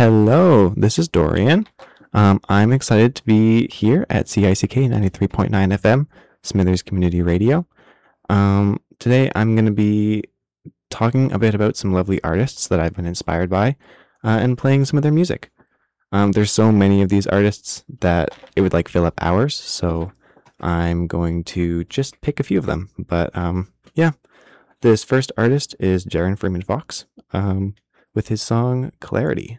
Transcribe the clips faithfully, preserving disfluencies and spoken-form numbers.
Hello, this is Dorian. Um, I'm excited to be here at C I C K ninety-three point nine F M, Smithers Community Radio. Um, today I'm going to be talking a bit about some lovely artists that I've been inspired by uh, and playing some of their music. Um, there's so many of these artists that it would like fill up hours, so I'm going to just pick a few of them. But um, yeah, this first artist is Jaron Freeman Fox um, with his song Clarity.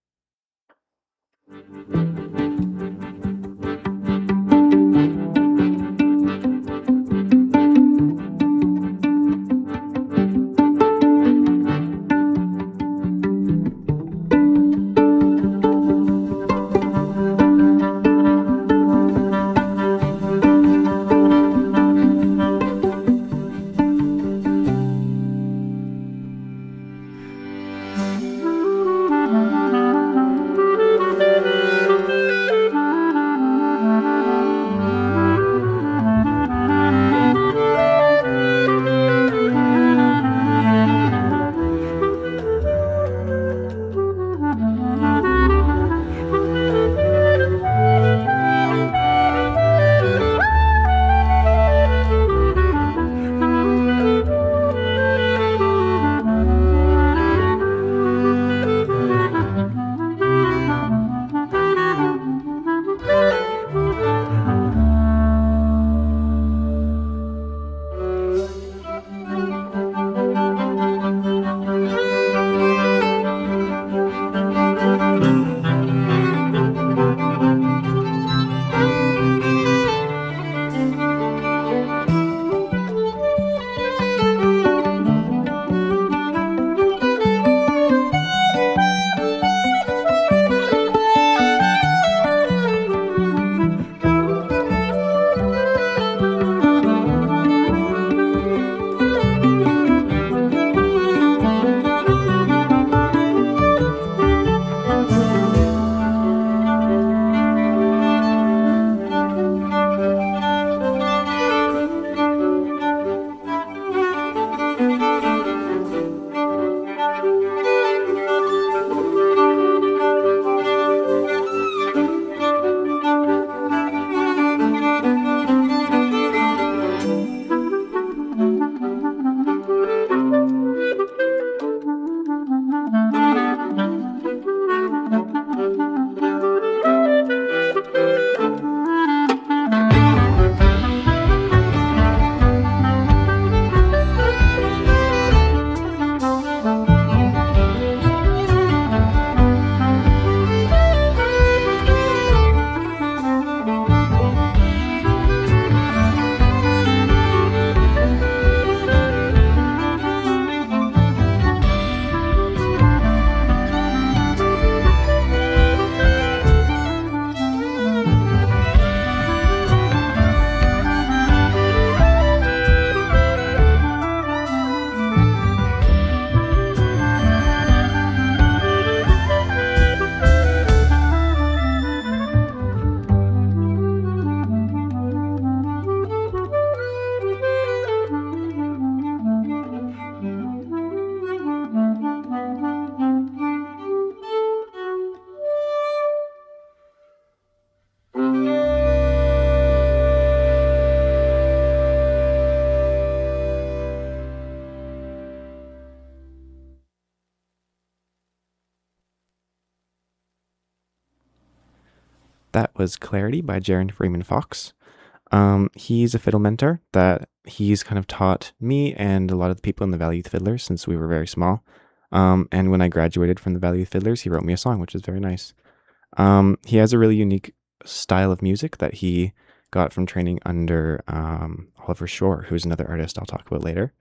That was Clarity by Jaron Freeman Fox. Um, he's a fiddle mentor that he's kind of taught me and a lot of the people in the Valley Youth Fiddlers since we were very small. Um, and when I graduated from the Valley Youth Fiddlers, he wrote me a song, which is very nice. Um, he has a really unique style of music that he got from training under um, Oliver Shore, who's another artist I'll talk about later.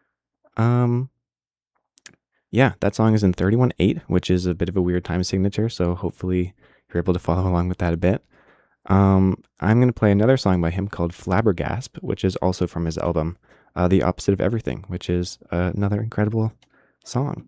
Um, yeah, that song is in thirty-one eight, which is a bit of a weird time signature, so hopefully you're able to follow along with that a bit. Um, I'm going to play another song by him called Flabbergasp, which is also from his album, uh, The Opposite of Everything, which is uh, another incredible song.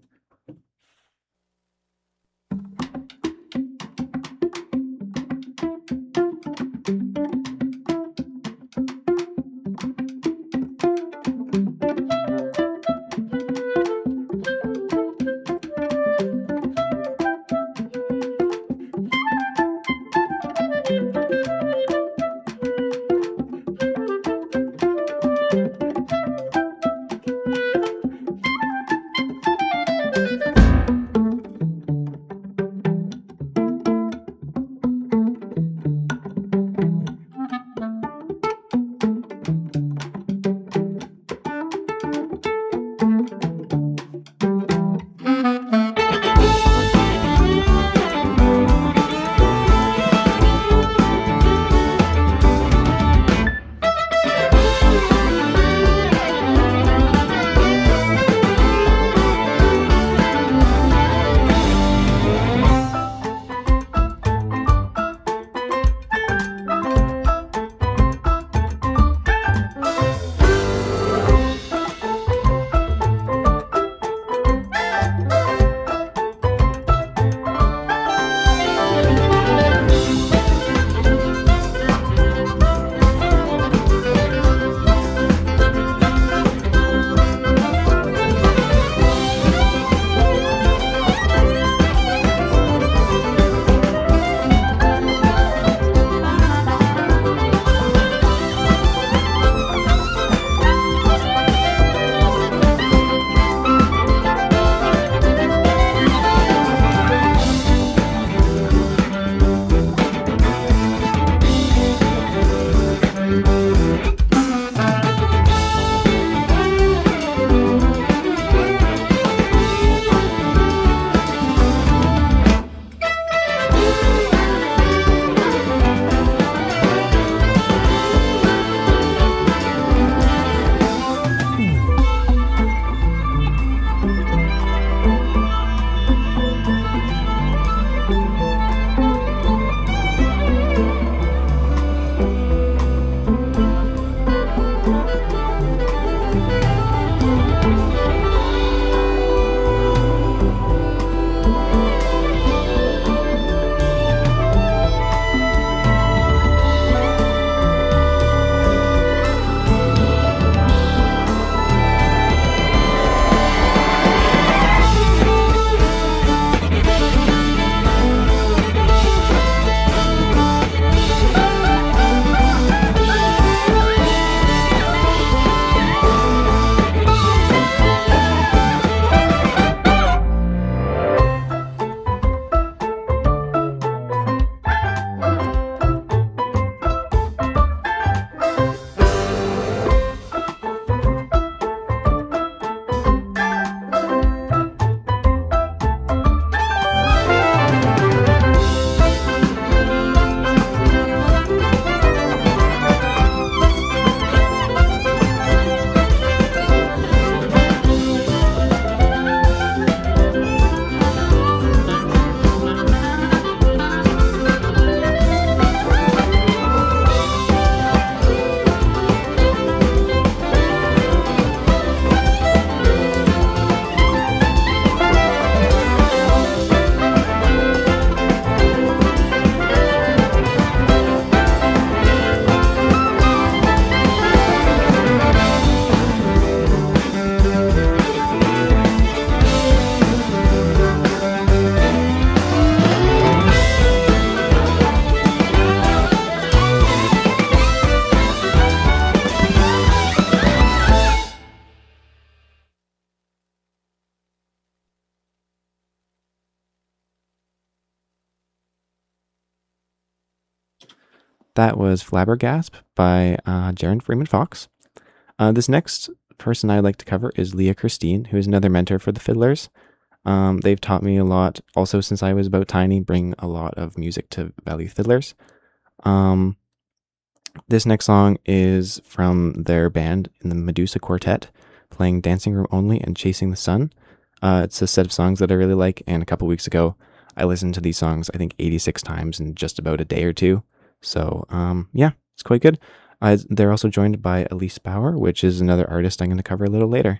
That was Flabbergasp by uh, Jaron Freeman Fox. Uh, this next person I'd like to cover is Leah Christine, who is another mentor for the fiddlers. Um, they've taught me a lot, also since I was about tiny, bring a lot of music to Valley Fiddlers. Um, this next song is from their band in the Medusa Quartet, playing Dancing Room Only and Chasing the Sun. Uh, it's a set of songs that I really like, and a couple weeks ago, I listened to these songs, I think, eighty-six times in just about a day or two. So, um, yeah, it's quite good. Uh, they're also joined by Elise Bauer, which is another artist I'm going to cover a little later.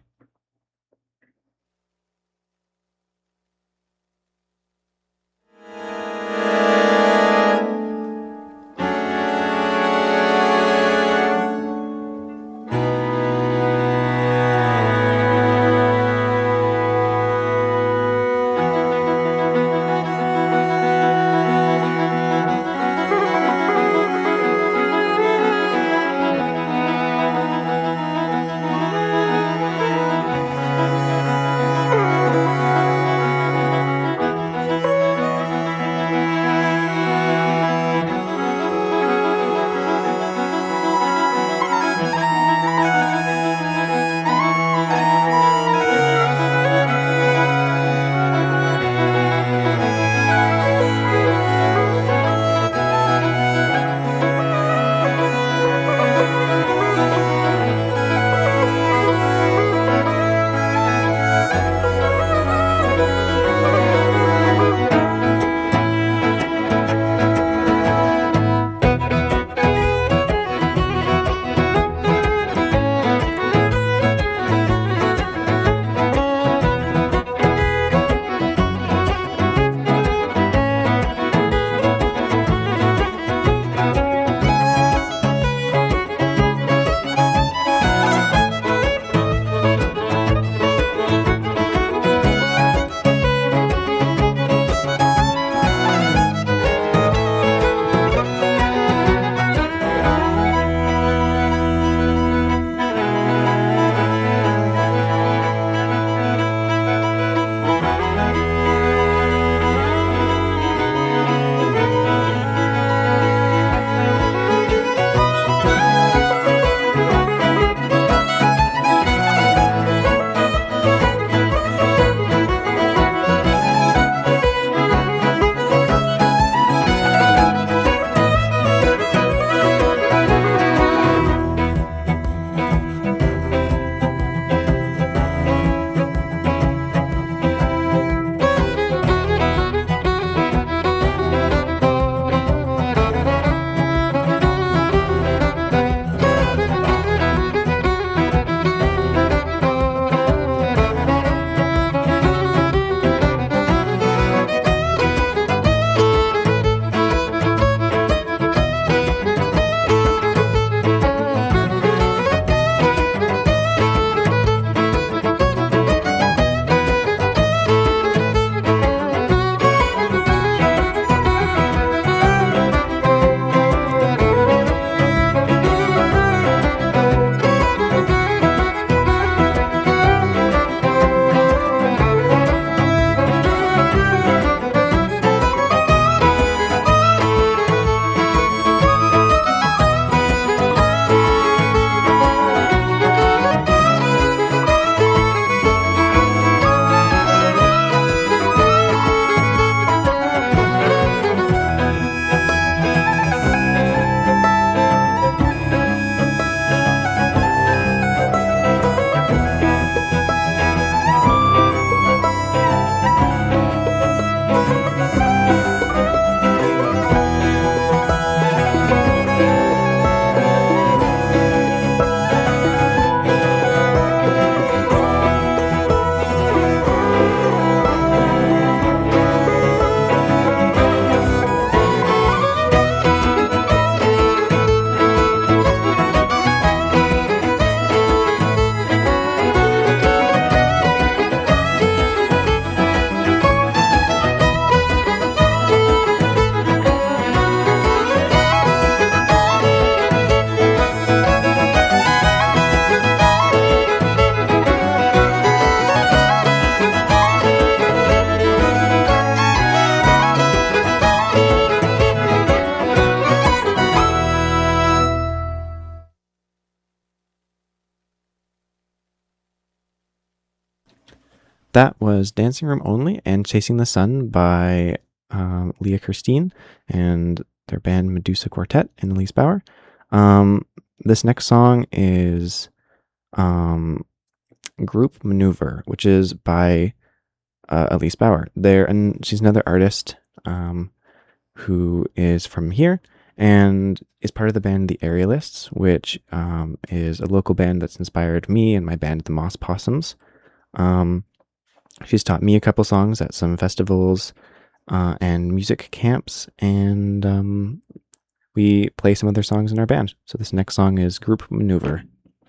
That was Dancing Room Only and Chasing the Sun by um, Leah Kirstein and their band Medusa Quartet and Elise Bauer. Um, this next song is um, Group Maneuver, which is by uh, Elise Bauer. There, and she's another artist um, who is from here and is part of the band The Aerialists, which um, is a local band that's inspired me and my band The Moss Possums. Um, she's taught me a couple songs at some festivals uh, and music camps, and um, we play some other songs in our band. So this next song is Group Maneuver.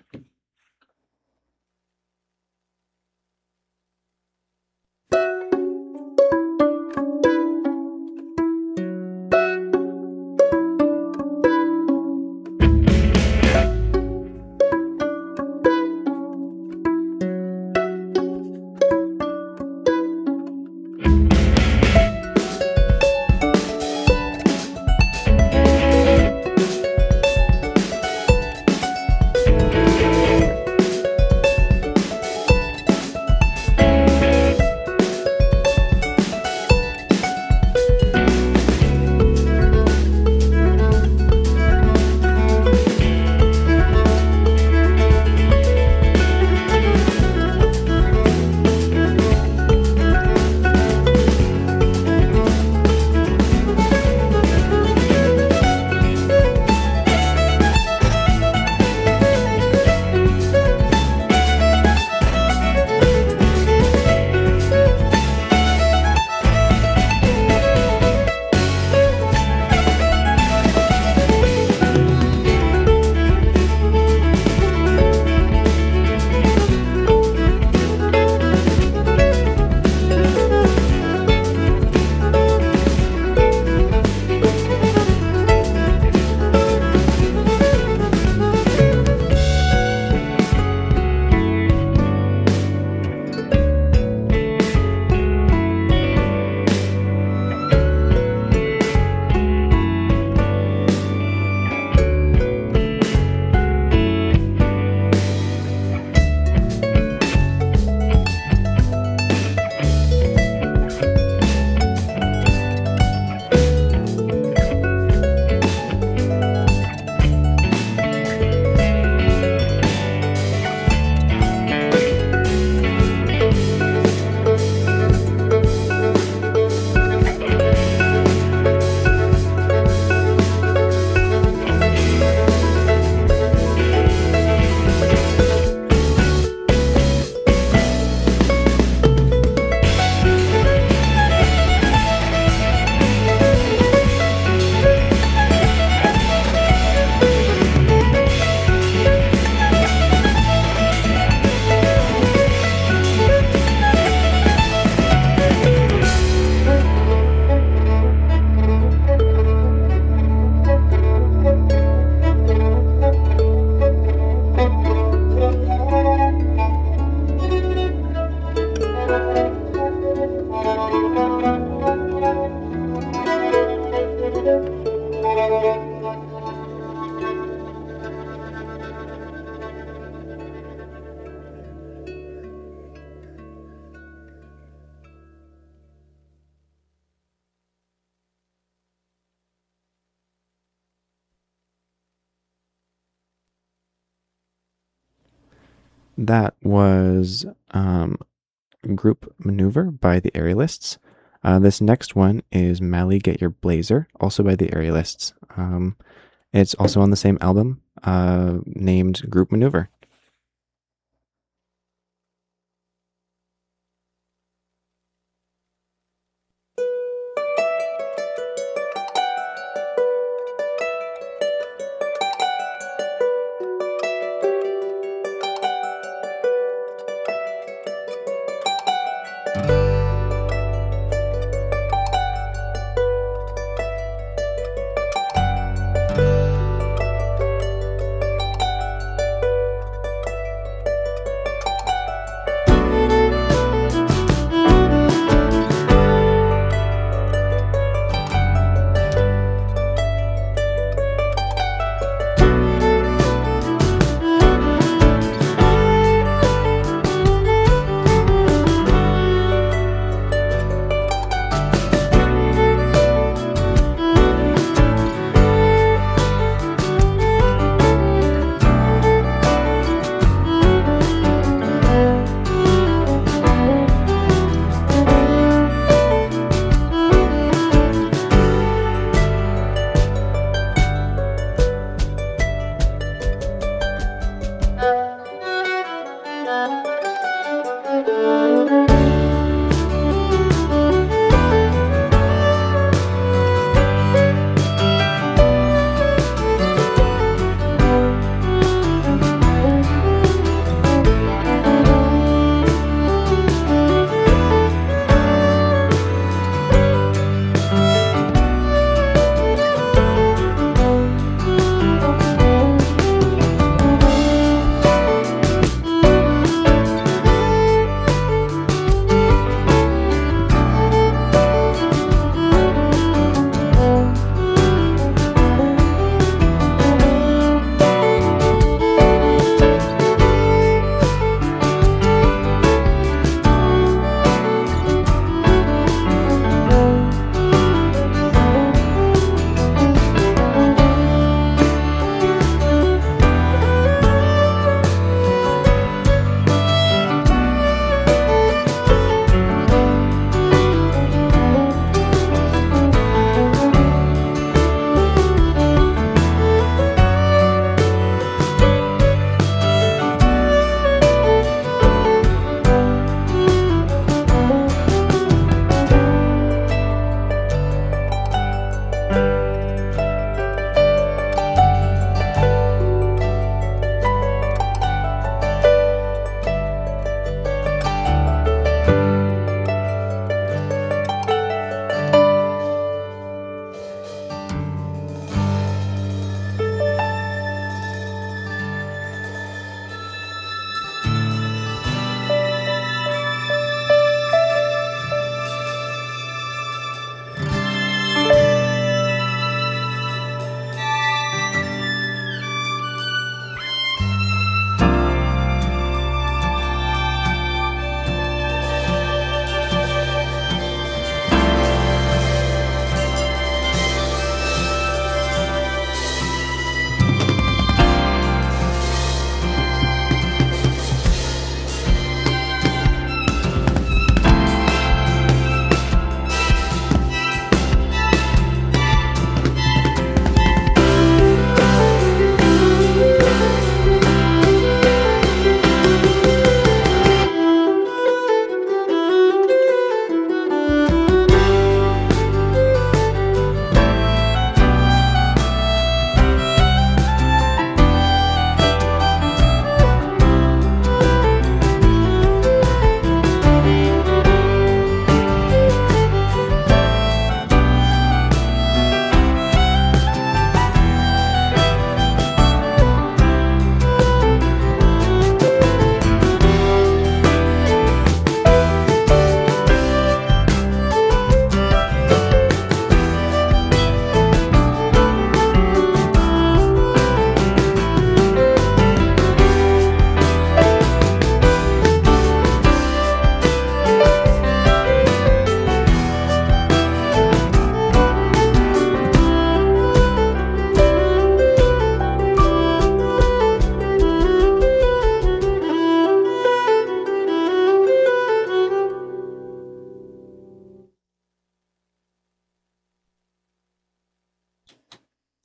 That was um, Group Maneuver by the Aerialists. Uh, this next one is Mally Get Your Blazer, also by the Aerialists. Um, it's also on the same album uh, named Group Maneuver.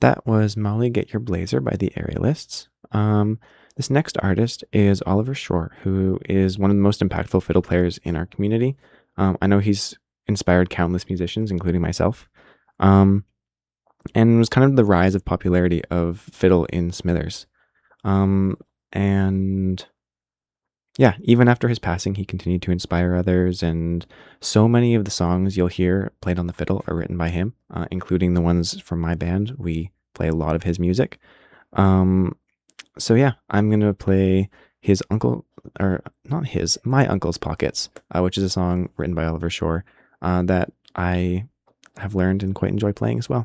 That was Molly Get Your Blazer by the Aerialists. Um, this next artist is Oliver Shore, who is one of the most impactful fiddle players in our community. Um, I know he's inspired countless musicians, including myself, um, and was kind of the rise of popularity of fiddle in Smithers. Um, and yeah, even after his passing, he continued to inspire others, and so many of the songs you'll hear played on the fiddle are written by him, uh, including the ones from my band. We play a lot of his music. Um, so yeah, I'm gonna play his uncle, or not his, my uncle's pockets, uh, which is a song written by Oliver Shore uh, that I have learned and quite enjoy playing as well.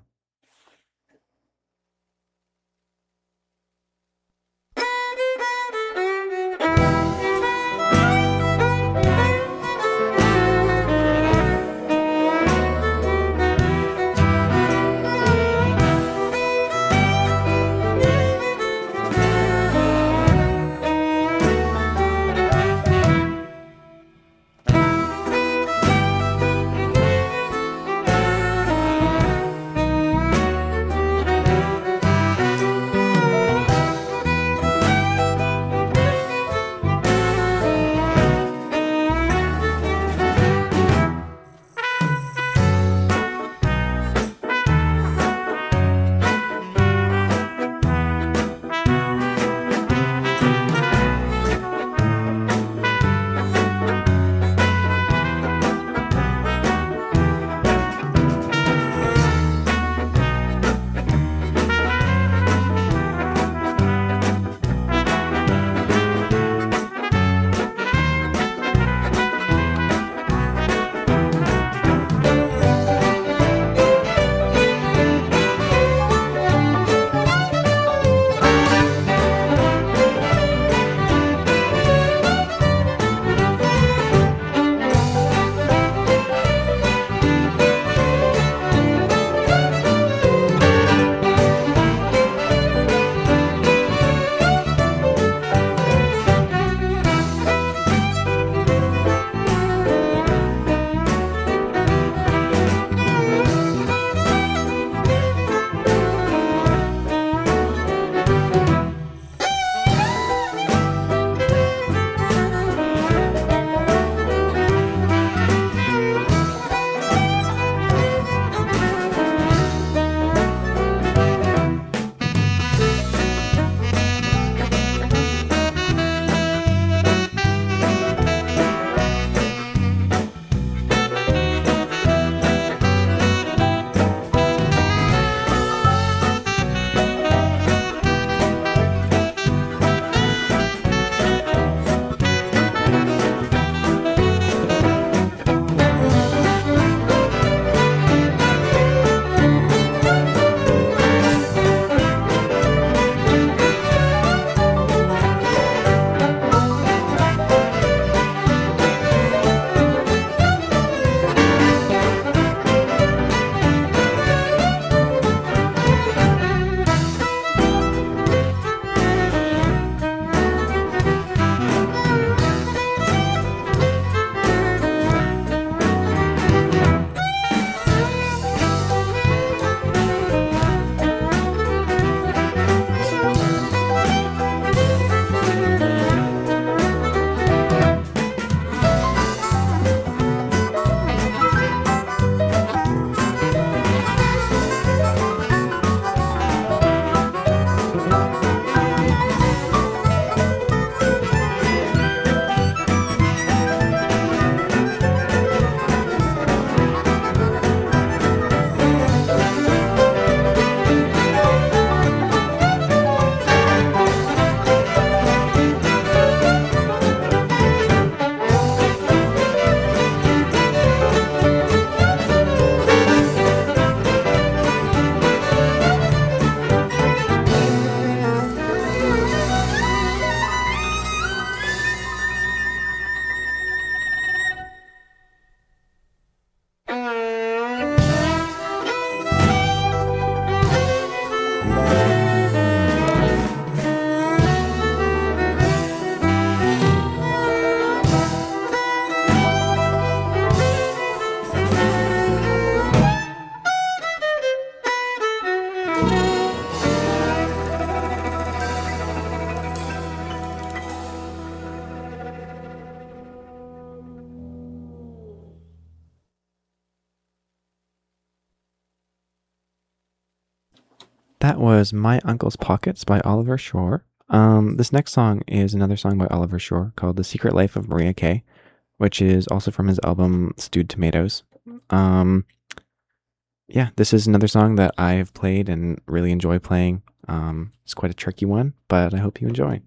That was My Uncle's Pockets by Oliver Shore. Um, this next song is another song by Oliver Shore called The Secret Life of Maria Kay, which is also from his album Stewed Tomatoes. Um, yeah, this is another song that I've played and really enjoy playing. Um, it's quite a tricky one, but I hope you enjoy.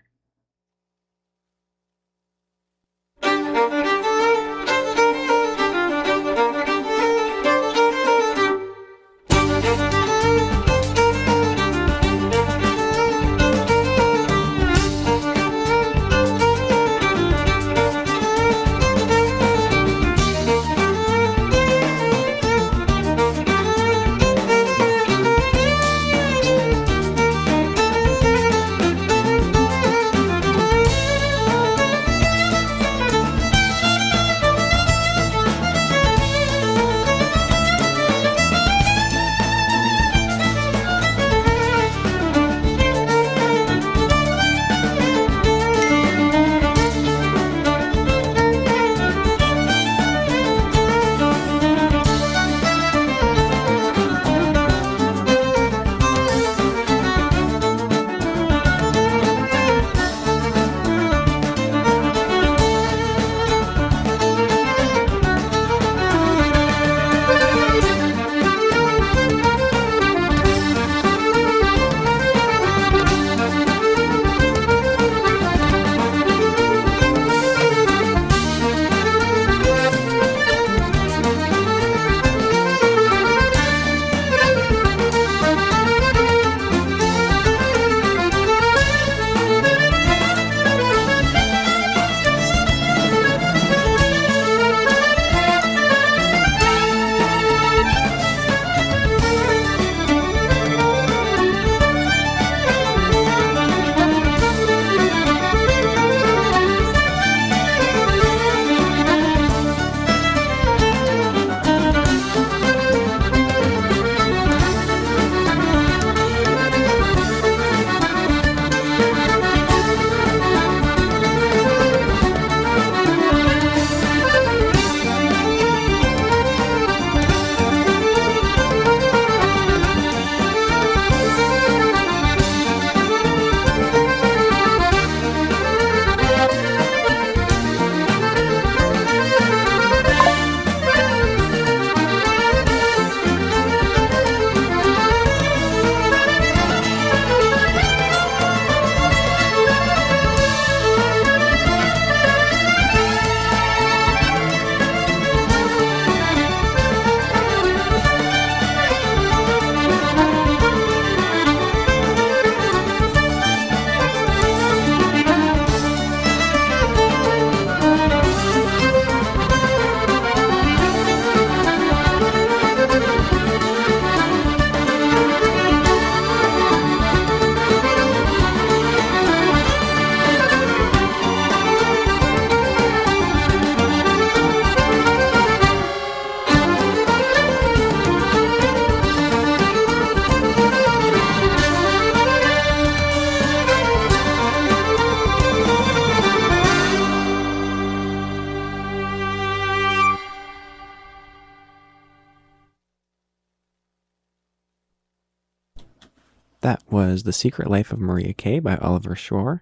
That was The Secret Life of Maria Kay by Oliver Shore.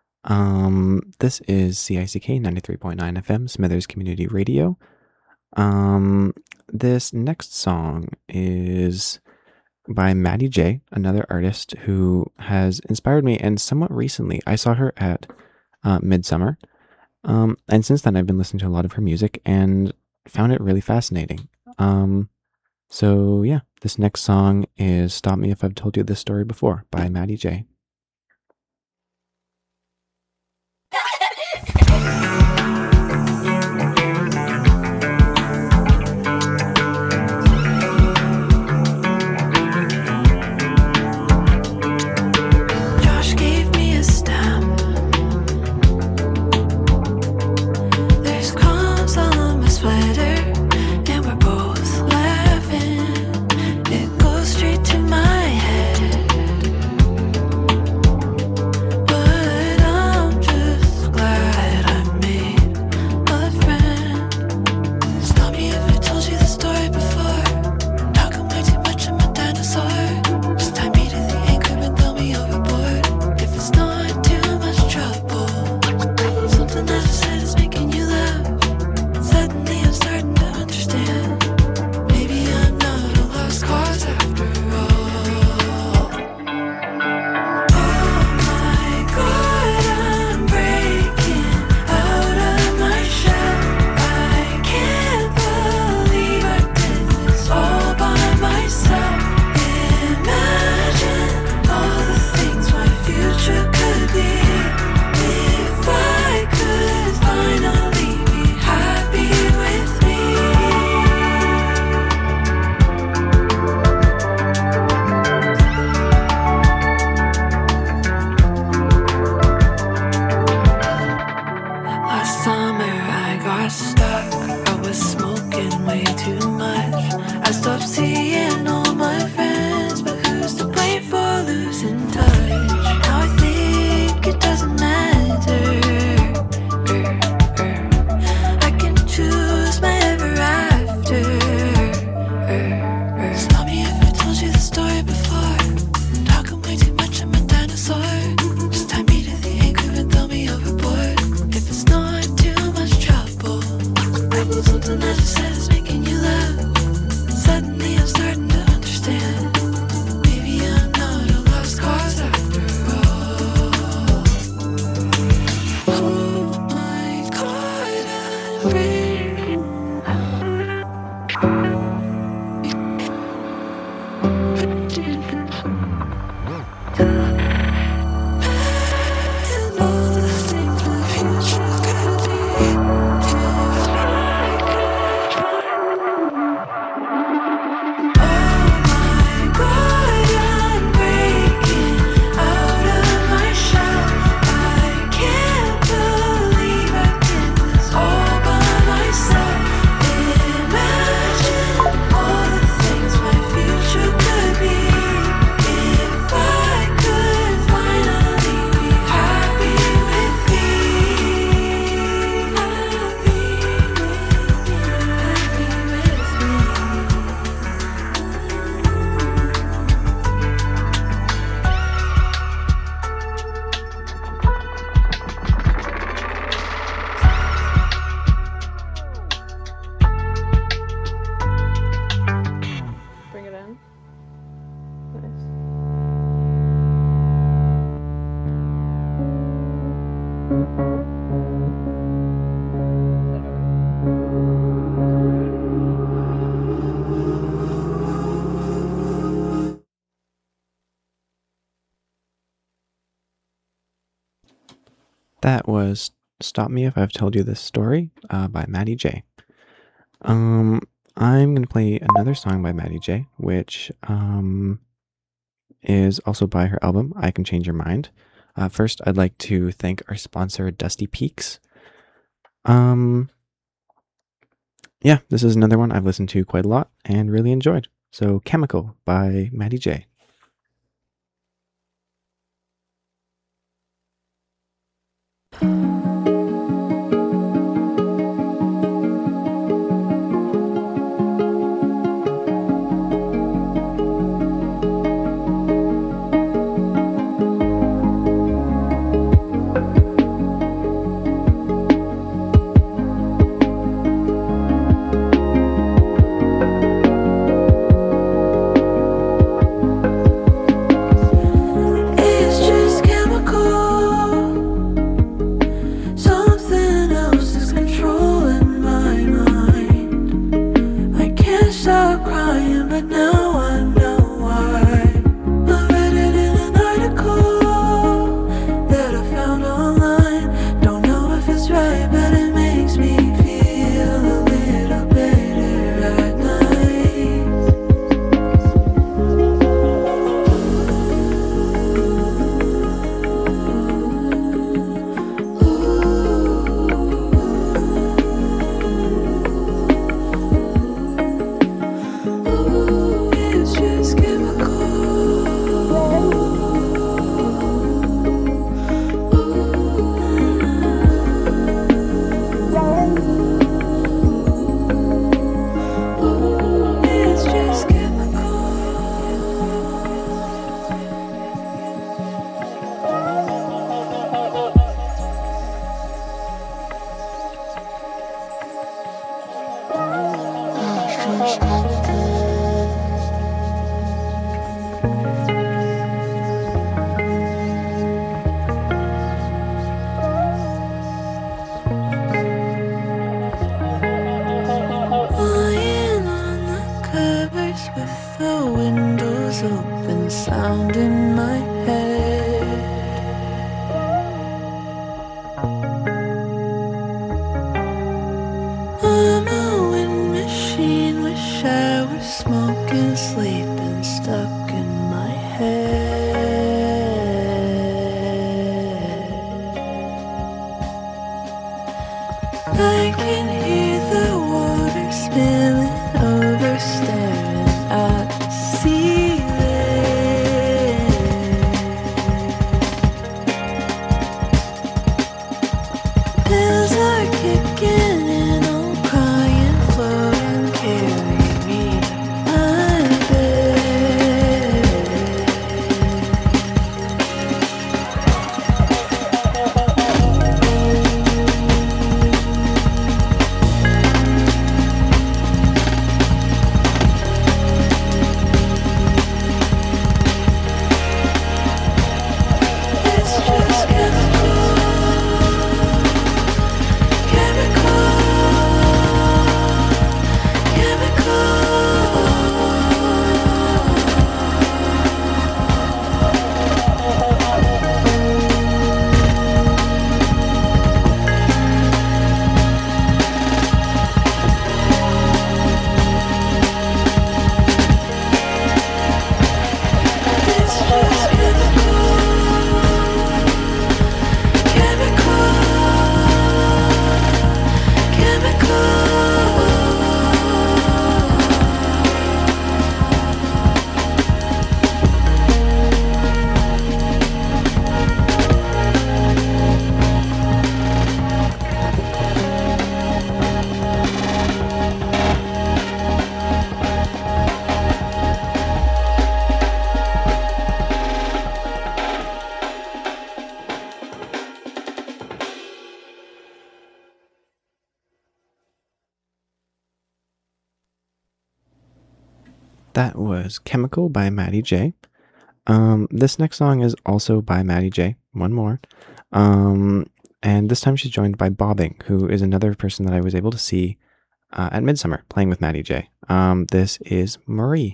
Um, this is C I C K ninety-three point nine F M, Smithers Community Radio. Um, this next song is by Maddie J, another artist who has inspired me, and somewhat recently I saw her at uh, Midsummer. Um, and since then I've been listening to a lot of her music and found it really fascinating. Um, so yeah, this next song is Stop Me If I've Told You This Story Before by Maddie J. It goes straight to my head. me if I told you the story before. Talking way too much, I'm a dinosaur. Just tie me to the anchor and throw me overboard. If it's not too much trouble, probably something that you said is making you laugh. And suddenly I'm starting to understand. Maybe I'm not a lost cause after all. Oh my God, I'm breaking out. Bring it in. That was Stop Me If I've Told You This Story uh, by Maddie J. Um, I'm going to play another song by Maddie J, which um, is also by her album, I Can Change Your Mind. Uh, first, I'd like to thank our sponsor, Dusty Peaks. Um, yeah, this is another one I've listened to quite a lot and really enjoyed. So, Chemical by Maddie J. It's just chemical. Something else is controlling my mind. I can't stop crying, but now I know why. I read it in an article that I found online. Don't know if it's right, but it makes me feel a little better at night. Ooh, it's just chemical. Ooh, it's just chemical. Lying on the covers with the windows open, sound in my head. I'm a wind machine, wish I were smoking, sleeping, stuck in my head. I can hear the water spilling over, staring at the ceiling. Pills are kicking and I'm crying, floating, carry me to my bed. That was Chemical by Maddie J. Um, this next song is also by Maddie J. One more. Um, and this time she's joined by Bobbing, who is another person that I was able to see uh, at Midsummer playing with Maddie J. Um, this is Marie.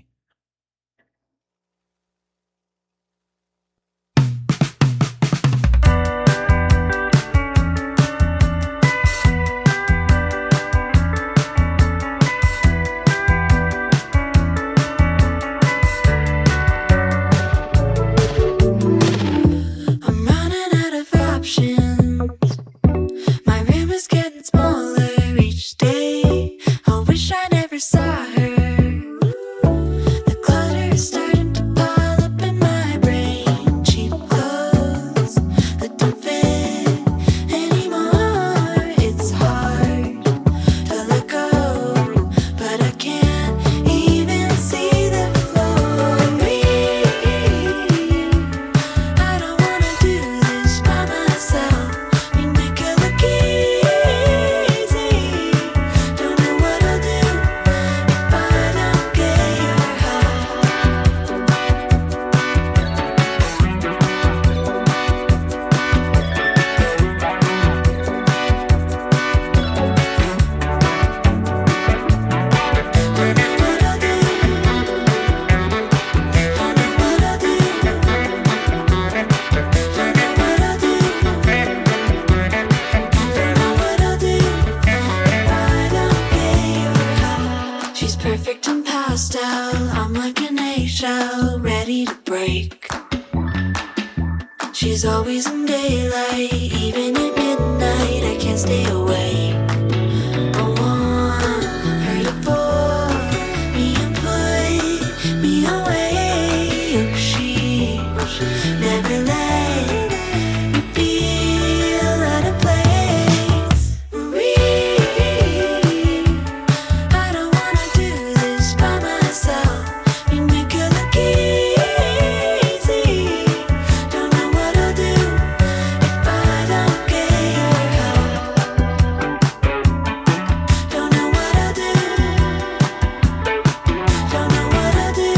She's always in daylight, even at midnight, I can't stay awake. I want her to pull me and put me away. Oh, she never let me feel out of place. Marie, I don't wanna do this by myself. You make it look easy. Don't know what I'll do if I don't get your help. Don't know what I'll do. Don't know what I'll do.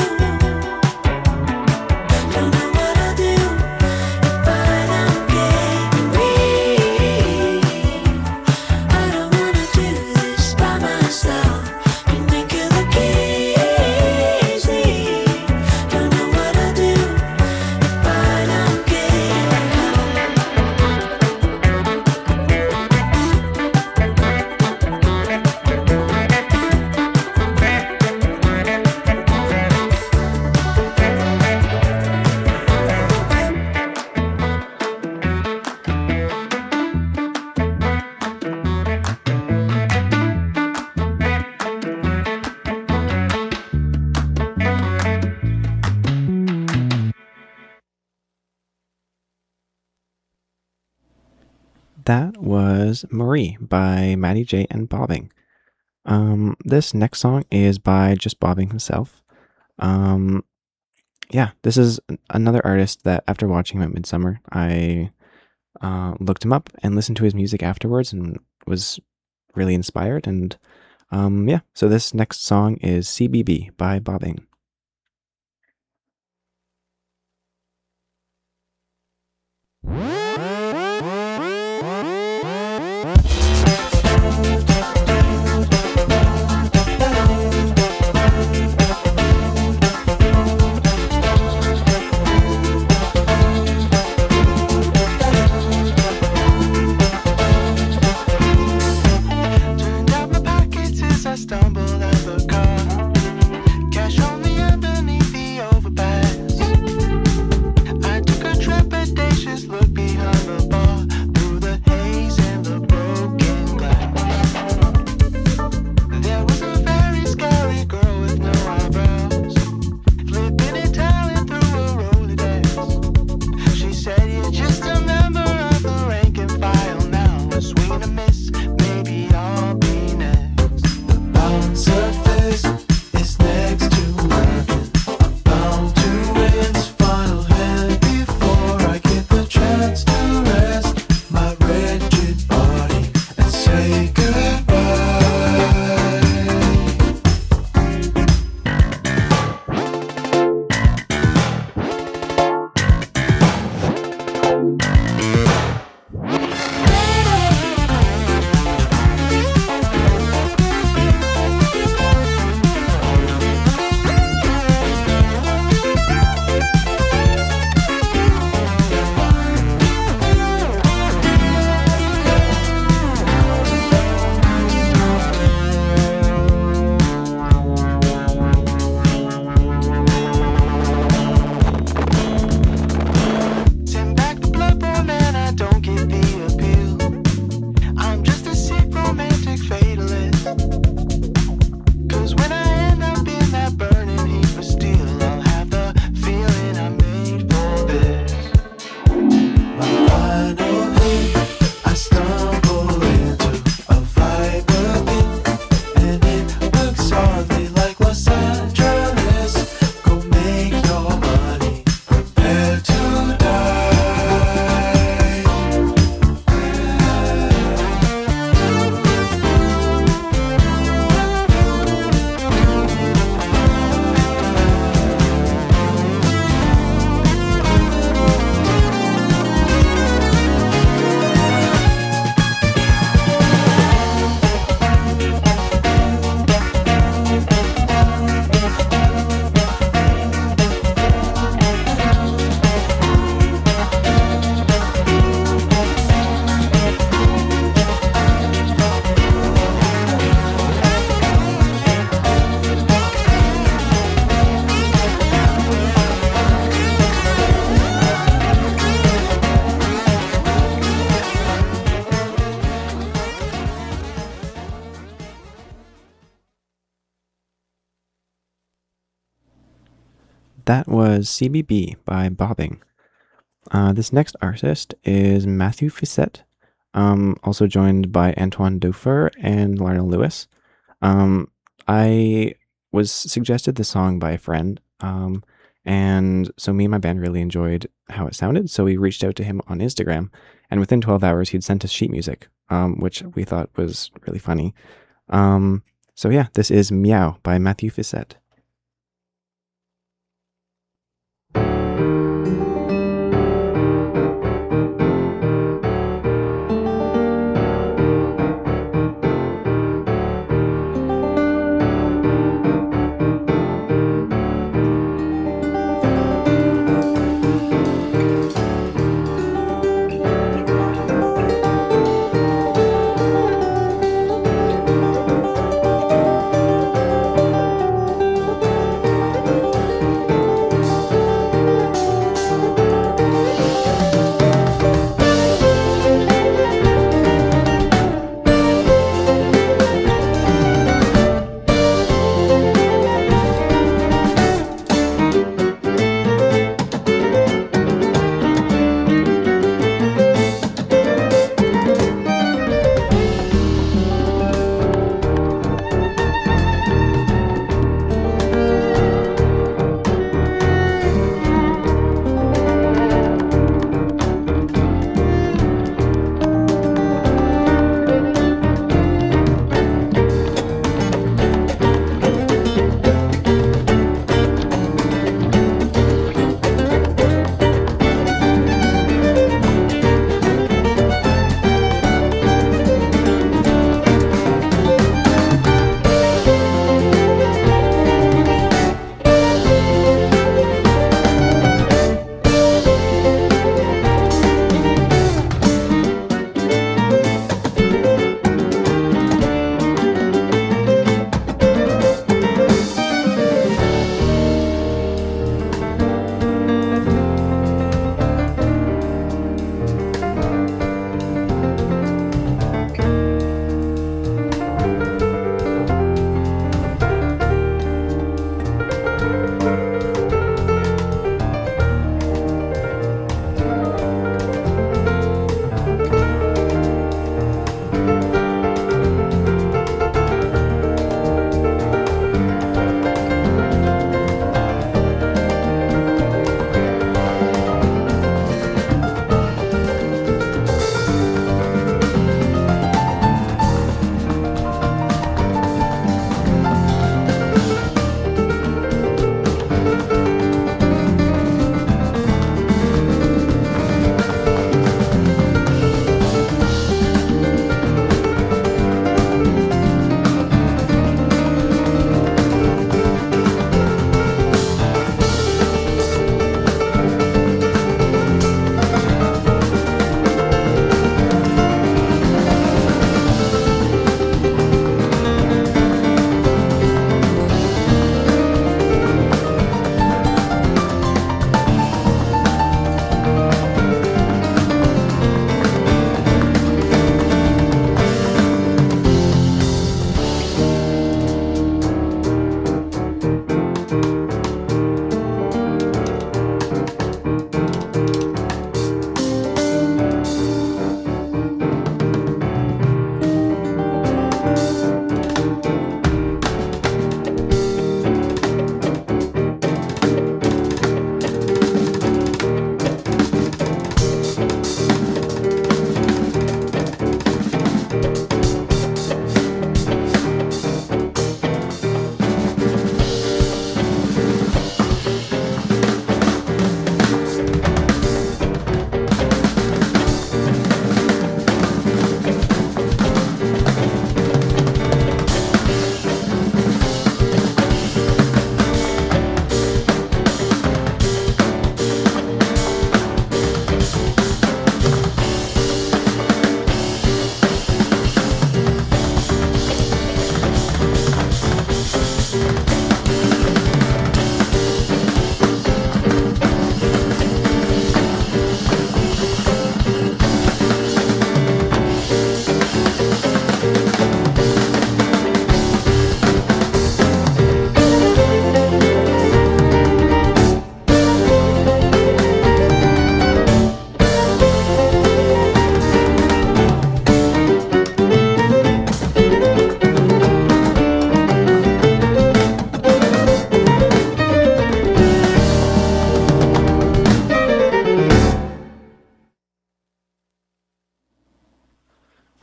Don't know what I'll do if I don't get Marie. I don't wanna do this by myself. You make it look easy. Don't know what I'll do if I don't get your help. That was Marie by Maddie J and Bobbing. Um, this next song is by just Bobbing himself. Um, yeah, this is an- another artist that after watching him at Midsummer, I uh, looked him up and listened to his music afterwards and was really inspired. And um, yeah, so this next song is C B B by Bobbing. Turned out my pockets as I stumbled out the car. Cash on me that was C B B by Bobbing. Uh, this next artist is Matthew Fissette, um, also joined by Antoine Dufour and Lionel Lewis. Um, I was suggested the song by a friend, um, and so me and my band really enjoyed how it sounded, so we reached out to him on Instagram, and within twelve hours he'd sent us sheet music, um, which we thought was really funny. Um, so yeah, this is Meow by Matthew Fissette.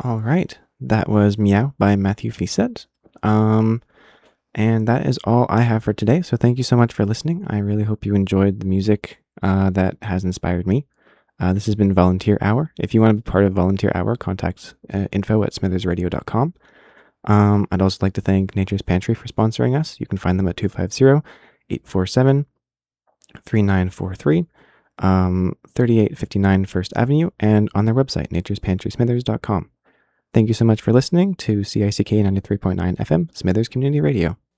All right. That was Meow by Matthew Fisette. Um, and that is all I have for today. So thank you so much for listening. I really hope you enjoyed the music uh, that has inspired me. Uh, this has been Volunteer Hour. If you want to be part of Volunteer Hour, contact uh, info at smithers radio dot com. Um, I'd also like to thank Nature's Pantry for sponsoring us. You can find them at two five zero, eight four seven, three nine four three, um, thirty-eight fifty-nine First Avenue, and on their website, natures pantry smithers dot com. Thank you so much for listening to C I C K ninety-three point nine F M, Smithers Community Radio.